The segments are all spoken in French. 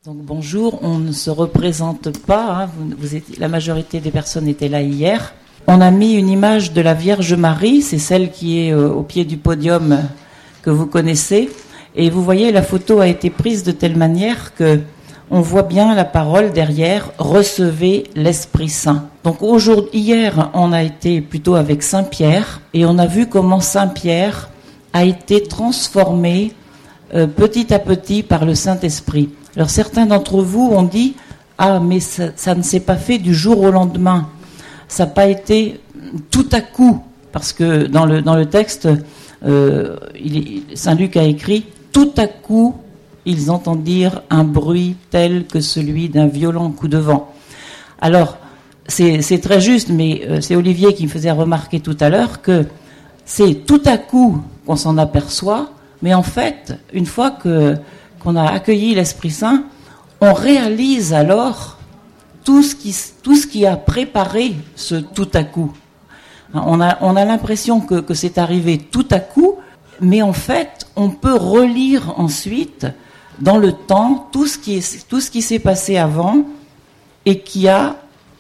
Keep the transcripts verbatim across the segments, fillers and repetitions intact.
Donc bonjour, on ne se représente pas, hein, vous, vous étiez, la majorité des personnes étaient là hier. On a mis une image de la Vierge Marie, c'est celle qui est euh, au pied du podium que vous connaissez. Et vous voyez, la photo a été prise de telle manière que on voit bien la parole derrière, recevez l'Esprit Saint. Donc aujourd'hui, hier, on a été plutôt avec Saint Pierre et on a vu comment Saint Pierre a été transformé euh, petit à petit par le Saint-Esprit. Alors certains d'entre vous ont dit « Ah, mais ça, ça ne s'est pas fait du jour au lendemain. Ça n'a pas été tout à coup. » Parce que dans le, dans le texte, euh, il est, Saint Luc a écrit « Tout à coup, ils entendirent un bruit tel que celui d'un violent coup de vent. » Alors, c'est, c'est très juste, mais euh, c'est Olivier qui me faisait remarquer tout à l'heure que c'est tout à coup qu'on s'en aperçoit, mais en fait, une fois que qu'on a accueilli l'Esprit Saint, on réalise alors tout ce qui, tout ce qui a préparé ce tout à coup. On a, on a l'impression que, que c'est arrivé tout à coup, mais en fait, on peut relire ensuite, dans le temps, tout ce qui est, tout ce qui s'est passé avant et qui a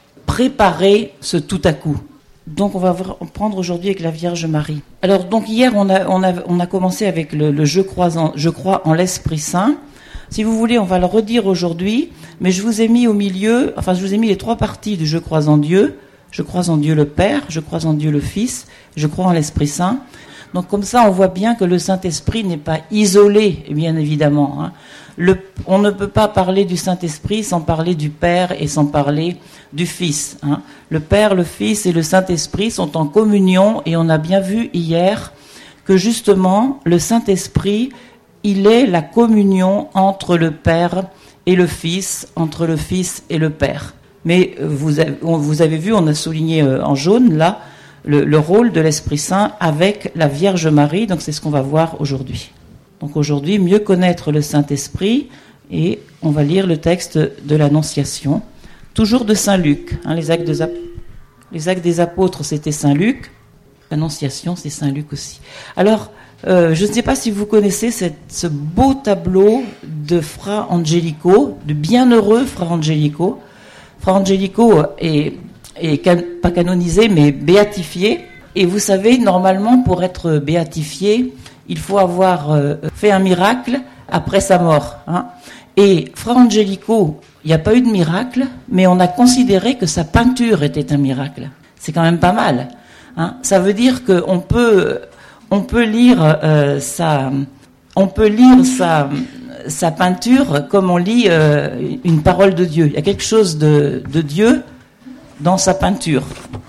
préparé ce tout à coup. Donc on va prendre aujourd'hui avec la Vierge Marie. Alors donc hier on a on a on a commencé avec le, le je crois en je crois en l'Esprit Saint. Si vous voulez, on va le redire aujourd'hui, mais je vous ai mis au milieu, enfin je vous ai mis les trois parties du je crois en Dieu. Je crois en Dieu le Père, je crois en Dieu le Fils, je crois en l'Esprit Saint. Donc comme ça on voit bien que le Saint-Esprit n'est pas isolé, bien évidemment. Hein. Le, on ne peut pas parler du Saint-Esprit sans parler du Père et sans parler du Fils. Hein. Le Père, le Fils et le Saint-Esprit sont en communion et on a bien vu hier que justement le Saint-Esprit, il est la communion entre le Père et le Fils, entre le Fils et le Père. Mais vous avez, vous avez vu, on a souligné en jaune là le, le rôle de l'Esprit Saint avec la Vierge Marie, donc c'est ce qu'on va voir aujourd'hui. Donc aujourd'hui, mieux connaître le Saint-Esprit, et on va lire le texte de l'Annonciation, toujours de Saint Luc. Hein, les, actes des ap- les actes des apôtres, c'était Saint Luc. L'Annonciation, c'est Saint Luc aussi. Alors, euh, je ne sais pas si vous connaissez cette, ce beau tableau de Fra Angelico, de bienheureux Fra Angelico. Fra Angelico est, est can- pas canonisé, mais béatifié. Et vous savez, normalement, pour être béatifié, il faut avoir euh, fait un miracle après sa mort. Hein. Et Fra Angelico, il n'y a pas eu de miracle, mais on a considéré que sa peinture était un miracle. C'est quand même pas mal. Hein. Ça veut dire qu'on peut, on peut lire euh, sa, on peut lire sa, sa peinture comme on lit euh, une parole de Dieu. Il y a quelque chose de, de Dieu dans sa peinture.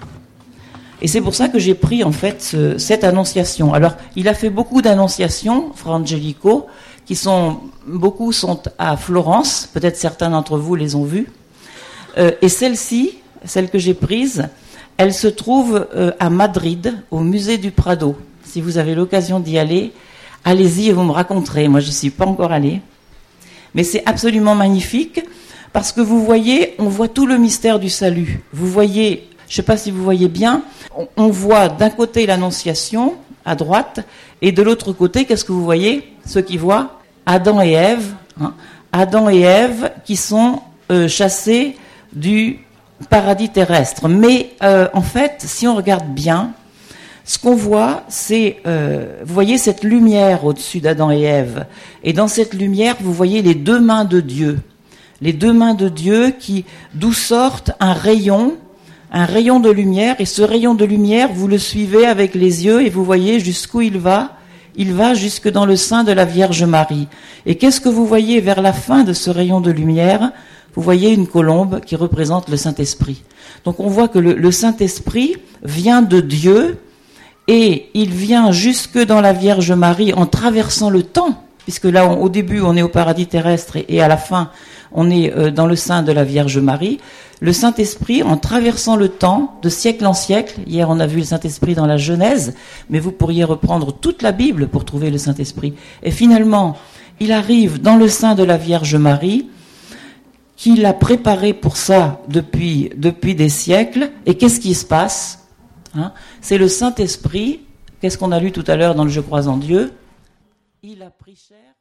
Et c'est pour ça que j'ai pris en fait ce, cette annonciation. Alors, il a fait beaucoup d'annonciations, Fra Angelico, qui sont beaucoup sont à Florence. Peut-être certains d'entre vous les ont vues. Euh, et celle-ci, celle que j'ai prise, elle se trouve euh, à Madrid, au musée du Prado. Si vous avez l'occasion d'y aller, allez-y et vous me raconterez. Moi, je suis pas encore allée, mais c'est absolument magnifique parce que vous voyez, on voit tout le mystère du salut. Vous voyez. Je ne sais pas si vous voyez bien, on voit d'un côté l'Annonciation, à droite, et de l'autre côté, qu'est-ce que vous voyez ? Ceux qui voient Adam et Ève, hein, Adam et Ève qui sont euh, chassés du paradis terrestre. Mais euh, en fait, si on regarde bien, ce qu'on voit, c'est, euh, vous voyez cette lumière au-dessus d'Adam et Ève, et dans cette lumière, vous voyez les deux mains de Dieu, les deux mains de Dieu qui, d'où sortent un rayon, un rayon de lumière, et ce rayon de lumière, vous le suivez avec les yeux et vous voyez jusqu'où il va. Il va jusque dans le sein de la Vierge Marie. Et qu'est-ce que vous voyez vers la fin de ce rayon de lumière ? Vous voyez une colombe qui représente le Saint-Esprit. Donc on voit que le, le Saint-Esprit vient de Dieu et il vient jusque dans la Vierge Marie en traversant le temps, puisque là, on, au début, on est au paradis terrestre et, et à la fin, on est euh, dans le sein de la Vierge Marie. Le Saint-Esprit, en traversant le temps, de siècle en siècle, hier on a vu le Saint-Esprit dans la Genèse, mais vous pourriez reprendre toute la Bible pour trouver le Saint-Esprit. Et finalement, il arrive dans le sein de la Vierge Marie, qui l'a préparé pour ça depuis, depuis des siècles. Et qu'est-ce qui se passe ? hein C'est le Saint-Esprit, qu'est-ce qu'on a lu tout à l'heure dans le Je crois en Dieu ? Il a pris chair